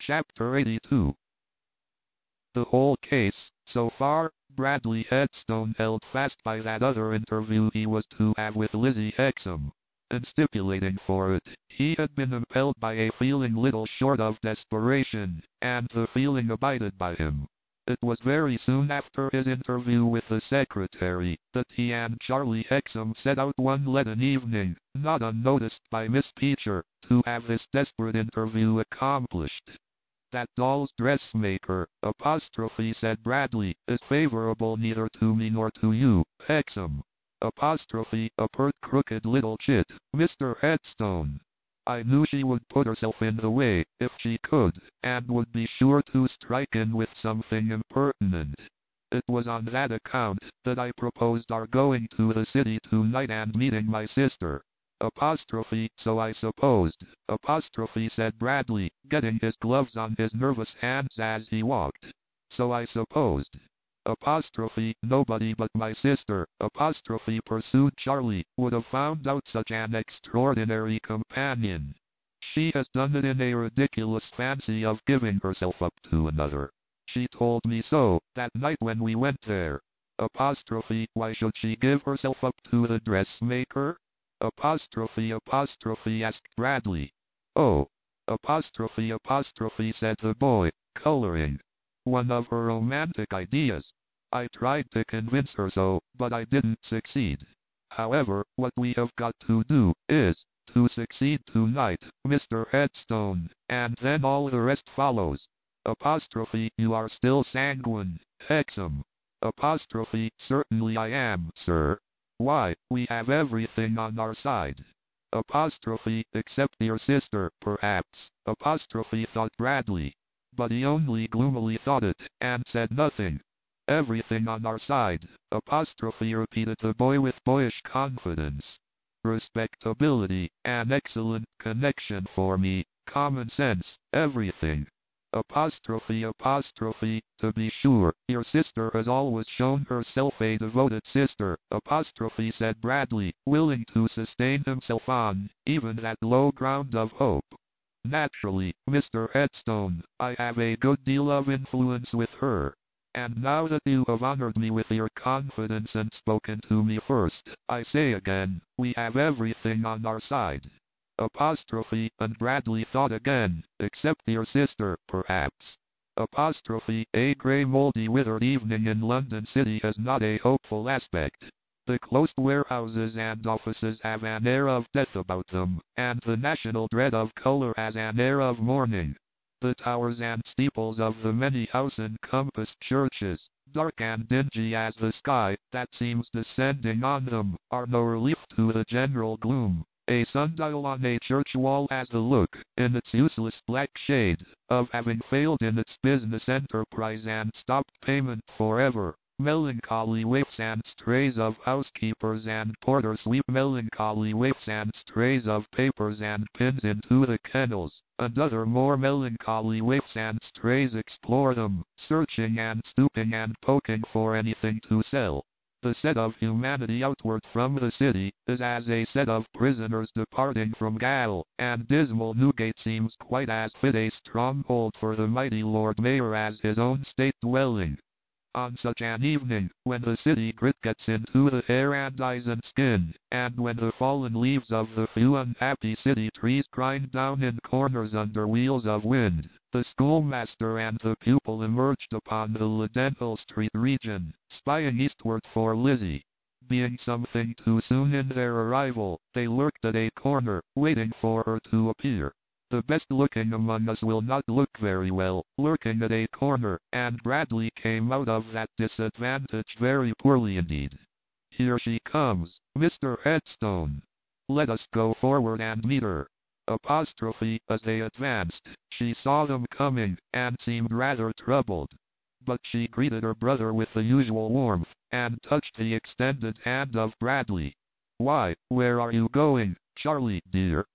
Chapter 82. The whole case, so far, Bradley Headstone held fast by that other interview he was to have with Lizzie Hexam. And stipulating for it, he had been impelled by a feeling little short of desperation, and the feeling abided by him. It was very soon after his interview with the secretary that he and Charlie Hexam set out one leaden evening, not unnoticed by Miss Peecher, to have this desperate interview accomplished. That doll's dressmaker, said Bradley, is favorable neither to me nor to you, Hexam. A pert crooked little chit, Mr. Headstone. I knew she would put herself in the way, if she could, and would be sure to strike in with something impertinent. It was on that account that I proposed our going to the city tonight and meeting my sister. So I supposed, said Bradley, getting his gloves on his nervous hands as he walked. So I supposed. Nobody but my sister, pursued Charlie, would have found out such an extraordinary companion. She has done it in a ridiculous fancy of giving herself up to another. She told me so, that night when we went there. Why should she give herself up to the dressmaker? Asked Bradley. Oh, said the boy, coloring. One of her romantic ideas. I tried to convince her so, but I didn't succeed. However, what we have got to do is to succeed tonight, Mr. Headstone, and then all the rest follows. You are still sanguine, Hexam. Certainly I am, sir. Why, we have everything on our side. Except your sister, perhaps, thought Bradley. But he only gloomily thought it, and said nothing. Everything on our side, repeated the boy with boyish confidence. Respectability, an excellent connection for me, common sense, everything. To be sure, your sister has always shown herself a devoted sister, said Bradley, willing to sustain himself on, even that low ground of hope. Naturally, Mr. Headstone, I have a good deal of influence with her. And now that you have honored me with your confidence and spoken to me first, I say again, we have everything on our side. And Bradley thought again, except your sister, perhaps. A grey moldy withered evening in London City has not a hopeful aspect. The closed warehouses and offices have an air of death about them, and the national dread of color has an air of mourning. The towers and steeples of the many house-encompassed churches, dark and dingy as the sky that seems descending on them, are no relief to the general gloom. A sundial on a church wall has the look, in its useless black shade, of having failed in its business enterprise and stopped payment forever. Melancholy waifs and strays of housekeepers and porters sweep melancholy waifs and strays of papers and pins into the kennels, and other more melancholy waifs and strays explore them, searching and stooping and poking for anything to sell. The set of humanity outward from the city is as a set of prisoners departing from gaol, and dismal Newgate seems quite as fit a stronghold for the mighty Lord Mayor as his own state dwelling. On such an evening, when the city grit gets into the hair and eyes and skin, and when the fallen leaves of the few unhappy city trees grind down in corners under wheels of wind, the schoolmaster and the pupil emerged upon the Leadenhall Street region, spying eastward for Lizzie. Being something too soon in their arrival, they lurked at a corner, waiting for her to appear. The best-looking among us will not look very well, lurking at a corner, and Bradley came out of that disadvantage very poorly indeed. Here she comes, Mr. Headstone. Let us go forward and meet her. As they advanced, she saw them coming, and seemed rather troubled. But she greeted her brother with the usual warmth, and touched the extended hand of Bradley. Why, where are you going, Charlie, dear?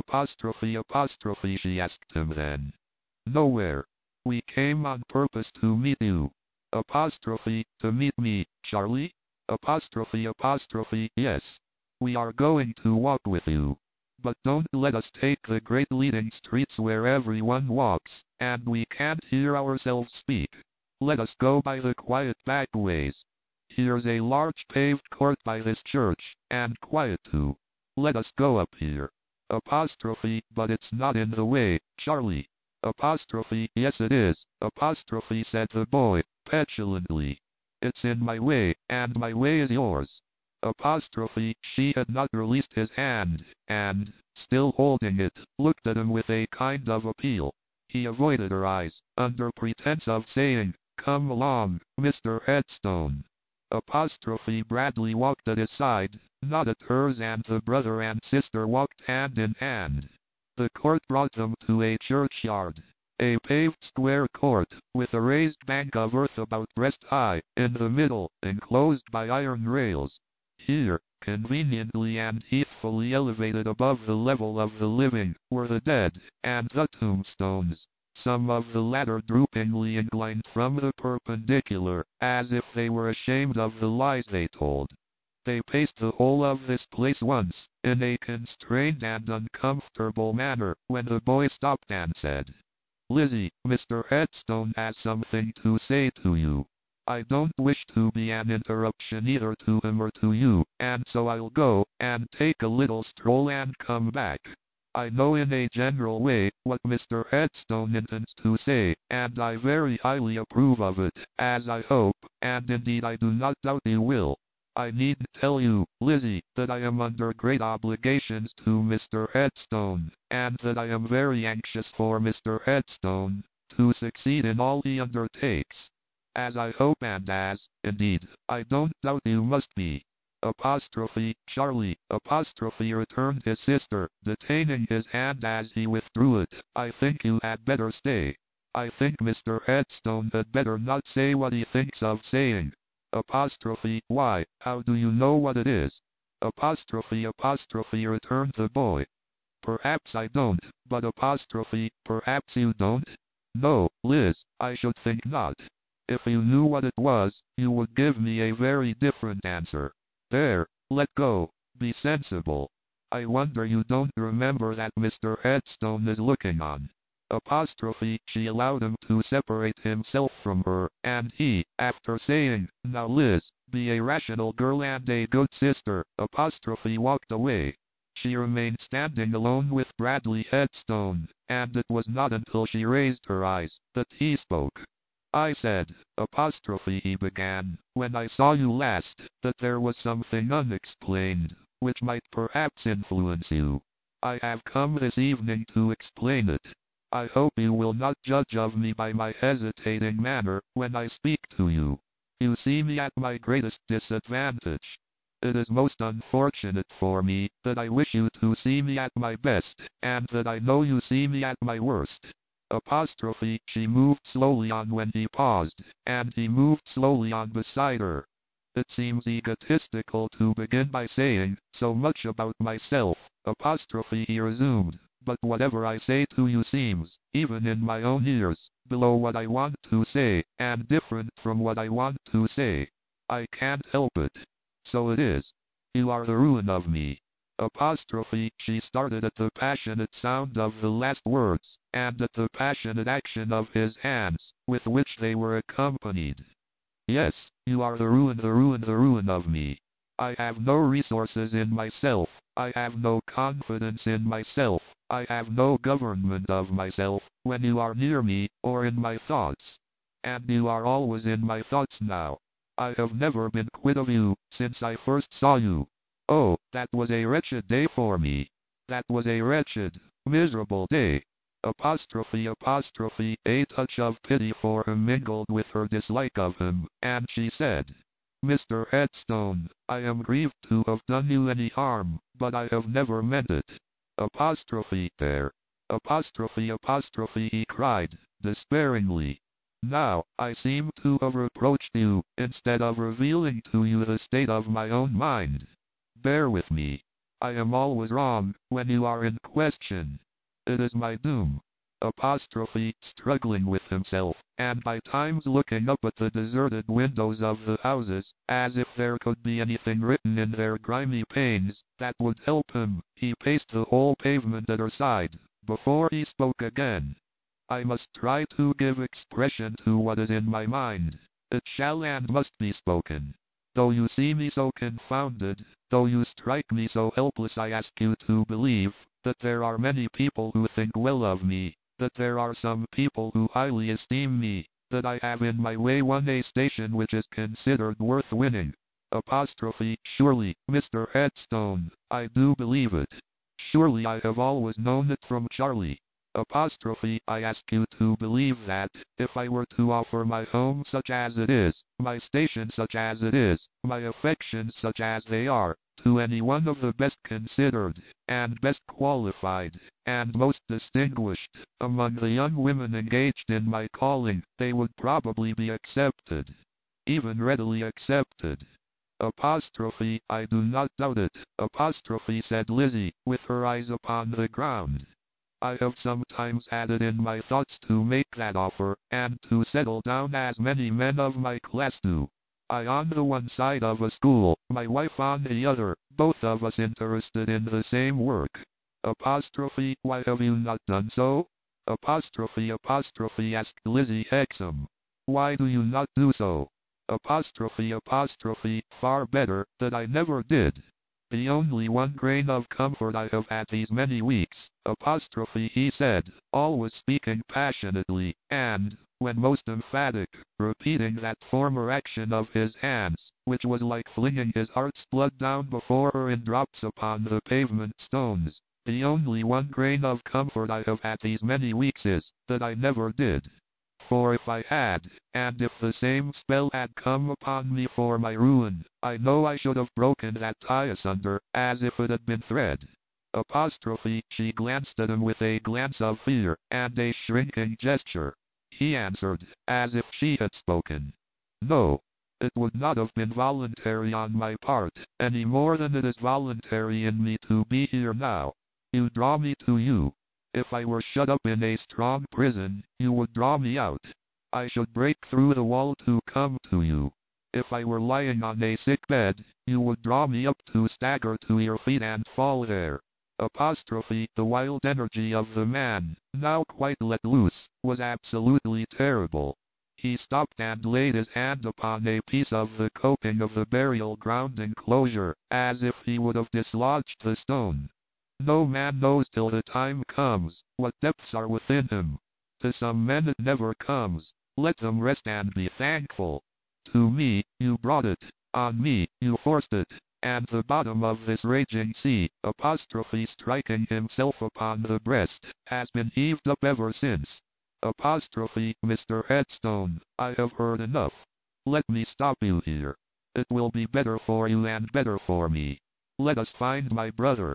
She asked him then. Nowhere. We came on purpose to meet you. To meet me, Charlie? Yes. We are going to walk with you. But don't let us take the great leading streets where everyone walks, and we can't hear ourselves speak. Let us go by the quiet back ways. Here's a large paved court by this church, and quiet too. Let us go up here. Apostrophe, but it's not in the way, Charlie. Apostrophe, yes it is. Apostrophe, said the boy, petulantly. It's in my way, and my way is yours. Apostrophe, she had not released his hand, and, still holding it, looked at him with a kind of appeal. He avoided her eyes, under pretense of saying, "Come along, Mr. Headstone." Apostrophe Bradley walked at his side, not at hers, and the brother and sister walked hand in hand. The court brought them to a churchyard. A paved square court, with a raised bank of earth about breast high, in the middle, enclosed by iron rails. Here, conveniently and heathfully elevated above the level of the living, were the dead, and the tombstones, some of the latter droopingly inclined from the perpendicular, as if they were ashamed of the lies they told. They paced the whole of this place once, in a constrained and uncomfortable manner, when the boy stopped and said, "Lizzie, Mr. Headstone has something to say to you. I don't wish to be an interruption either to him or to you, and so I'll go, and take a little stroll and come back. I know in a general way what Mr. Headstone intends to say, and I very highly approve of it, as I hope, and indeed I do not doubt he will. I needn't tell you, Lizzie, that I am under great obligations to Mr. Headstone, and that I am very anxious for Mr. Headstone to succeed in all he undertakes. As I hope and as, indeed, I don't doubt you must be." Apostrophe, Charlie, apostrophe, returned his sister, detaining his hand as he withdrew it. "I think you had better stay. I think Mr. Headstone had better not say what he thinks of saying." Apostrophe, "Why, how do you know what it is?" Apostrophe, returned the boy. "Perhaps I don't, but apostrophe, perhaps you don't? No, Liz, I should think not. If you knew what it was, you would give me a very different answer. There, let go, be sensible. I wonder you don't remember that Mr. Headstone is looking on." Apostrophe, she allowed him to separate himself from her, and he, after saying, "Now Liz, be a rational girl and a good sister," apostrophe, walked away. She remained standing alone with Bradley Headstone, and it was not until she raised her eyes that he spoke. "I said, apostrophe," he began, "when I saw you last, that there was something unexplained, which might perhaps influence you. I have come this evening to explain it. I hope you will not judge of me by my hesitating manner when I speak to you. You see me at my greatest disadvantage. It is most unfortunate for me that I wish you to see me at my best, and that I know you see me at my worst." Apostrophe, she moved slowly on when he paused, and he moved slowly on beside her. "It seems egotistical to begin by saying so much about myself," apostrophe, he resumed, "but whatever I say to you seems, even in my own ears, below what I want to say, and different from what I want to say. I can't help it. So it is. You are the ruin of me." Apostrophe, she started at the passionate sound of the last words, and at the passionate action of his hands, with which they were accompanied. "Yes, you are the ruin of me. I have no resources in myself, I have no confidence in myself, I have no government of myself, when you are near me, or in my thoughts. And you are always in my thoughts now. I have never been quit of you, since I first saw you. Oh, that was a wretched day for me. That was a wretched, miserable day." Apostrophe, a touch of pity for him mingled with her dislike of him, and she said, "Mr. Headstone, I am grieved to have done you any harm, but I have never meant it." Apostrophe, there. Apostrophe, he cried, despairingly. "Now, I seem to have reproached you, instead of revealing to you the state of my own mind. Bear with me. I am always wrong, when you are in question. It is my doom. struggling with himself, and by times looking up at the deserted windows of the houses, as if there could be anything written in their grimy panes that would help him. He paced the whole pavement at her side, before he spoke again. I must try to give expression to what is in my mind. It shall and must be spoken. Though you see me so confounded, though you strike me so helpless, I ask you to believe that there are many people who think well of me, that there are some people who highly esteem me, that I have in my way won a station which is considered worth winning. Surely, Mr. Headstone, I do believe it. Surely I have always known it from Charlie. I ask you to believe that, if I were to offer my home such as it is, my station such as it is, my affections such as they are, to any one of the best considered, and best qualified, and most distinguished, among the young women engaged in my calling, they would probably be accepted. Even readily accepted. I do not doubt it, said Lizzie, with her eyes upon the ground. I have sometimes had it in my thoughts to make that offer, and to settle down as many men of my class do. I on the one side of a school, my wife on the other, both of us interested in the same work. Why have you not done so? Asked Lizzie Hexam. Why do you not do so? Far better that I never did. The only one grain of comfort I have had these many weeks, he said, always speaking passionately, and, when most emphatic, repeating that former action of his hands, which was like flinging his heart's blood down before her in drops upon the pavement stones. The only one grain of comfort I have had these many weeks is, that I never did. For if I had, and if the same spell had come upon me for my ruin, I know I should have broken that tie asunder, as if it had been thread. She glanced at him with a glance of fear, and a shrinking gesture. He answered, as if she had spoken. No. It would not have been voluntary on my part, any more than it is voluntary in me to be here now. You draw me to you. If I were shut up in a strong prison, you would draw me out. I should break through the wall to come to you. If I were lying on a sick bed, you would draw me up to stagger to your feet and fall there. The wild energy of the man, now quite let loose, was absolutely terrible. He stopped and laid his hand upon a piece of the coping of the burial ground enclosure, as if he would have dislodged the stone. No man knows till the time comes, what depths are within him. To some men it never comes. Let them rest and be thankful. To me, you brought it. On me, you forced it. And the bottom of this raging sea, striking himself upon the breast, has been heaved up ever since. Mr. Headstone, I have heard enough. Let me stop you here. It will be better for you and better for me. Let us find my brother.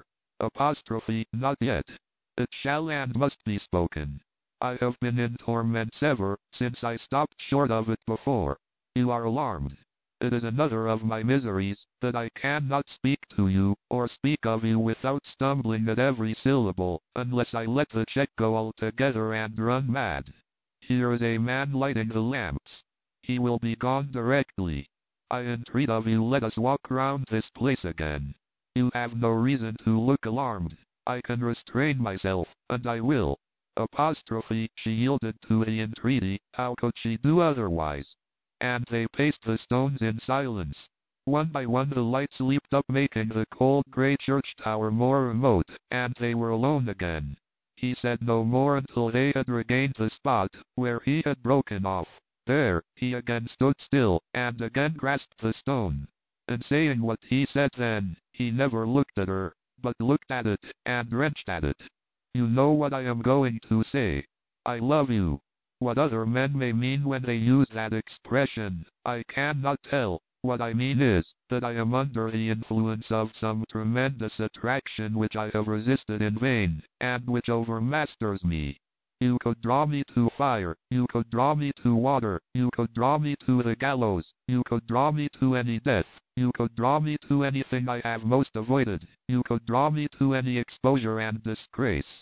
Not yet. It shall and must be spoken. I have been in torments ever since I stopped short of it before. You are alarmed. It is another of my miseries, that I cannot speak to you, or speak of you without stumbling at every syllable, unless I let the check go altogether and run mad. Here is a man lighting the lamps. He will be gone directly. I entreat of you, let us walk round this place again. You have no reason to look alarmed. I can restrain myself, and I will. She yielded to the entreaty. How could she do otherwise? And they paced the stones in silence. One by one the lights leaped up, making the cold grey church tower more remote, and they were alone again. He said no more until they had regained the spot where he had broken off. There, he again stood still, and again grasped the stone. And saying what he said then, he never looked at her, but looked at it, and wrenched at it. You know what I am going to say. I love you. What other men may mean when they use that expression, I cannot tell. What I mean is, that I am under the influence of some tremendous attraction which I have resisted in vain, and which overmasters me. You could draw me to fire, you could draw me to water, you could draw me to the gallows, you could draw me to any death, you could draw me to anything I have most avoided, you could draw me to any exposure and disgrace.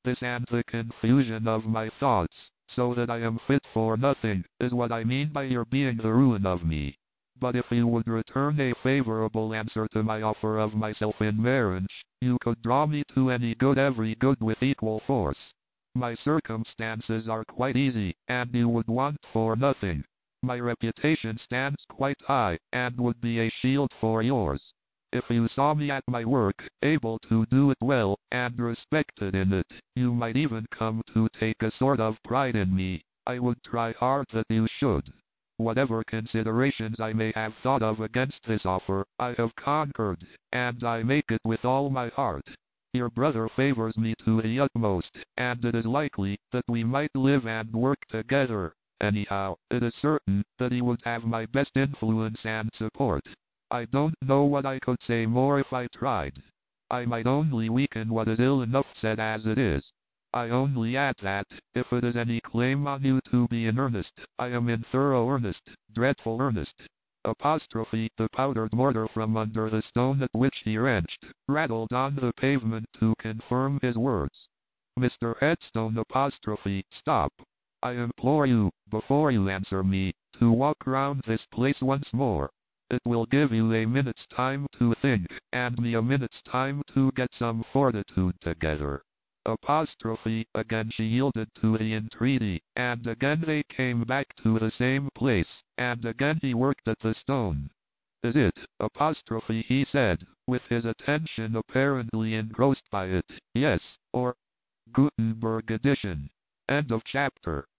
This and the confusion of my thoughts, so that I am fit for nothing, is what I mean by your being the ruin of me. But if you would return a favorable answer to my offer of myself in marriage, you could draw me to any good, every good with equal force. My circumstances are quite easy, and you would want for nothing. My reputation stands quite high, and would be a shield for yours. If you saw me at my work, able to do it well, and respected in it, you might even come to take a sort of pride in me. I would try hard that you should. Whatever considerations I may have thought of against this offer, I have conquered, and I make it with all my heart. Your brother favors me to the utmost, and it is likely that we might live and work together. Anyhow, it is certain that he would have my best influence and support. I don't know what I could say more if I tried. I might only weaken what is ill enough said as it is. I only add that, if it is any claim on you to be in earnest, I am in thorough earnest, dreadful earnest. Apostrophe, the powdered mortar from under the stone at which he wrenched, rattled on the pavement to confirm his words. Mr. Headstone apostrophe, stop. I implore you, before you answer me, to walk round this place once more. It will give you a minute's time to think, and me a minute's time to get some fortitude together. Apostrophe, again she yielded to the entreaty, and again they came back to the same place, and again he worked at the stone. Is it, apostrophe, he said, with his attention apparently engrossed by it, yes, or Gutenberg edition. End of chapter.